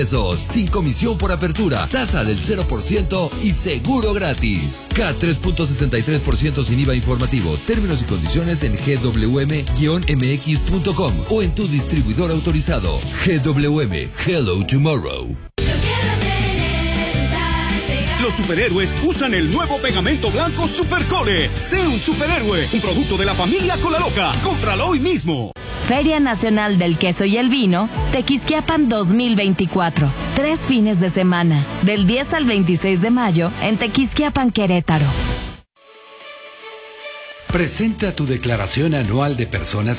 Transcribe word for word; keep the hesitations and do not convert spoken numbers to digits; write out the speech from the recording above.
pesos, sin comisión por apertura, tasa del cero por ciento y seguro gratis. K tres punto sesenta y tres por ciento sin I V A informativo. Términos y condiciones en g w m guion m x punto com o en tu distribuidor autorizado. G W M, Hello Tomorrow. Los superhéroes usan el nuevo pegamento blanco Supercore. Sé un superhéroe, un producto de la familia Cola Loca. Cómpralo hoy mismo. Feria Nacional del Queso y el Vino, Tequisquiapan dos mil veinticuatro. Tres fines de semana, del diez al veintiséis de mayo, en Tequisquiapan, Querétaro. Presenta tu declaración anual de personas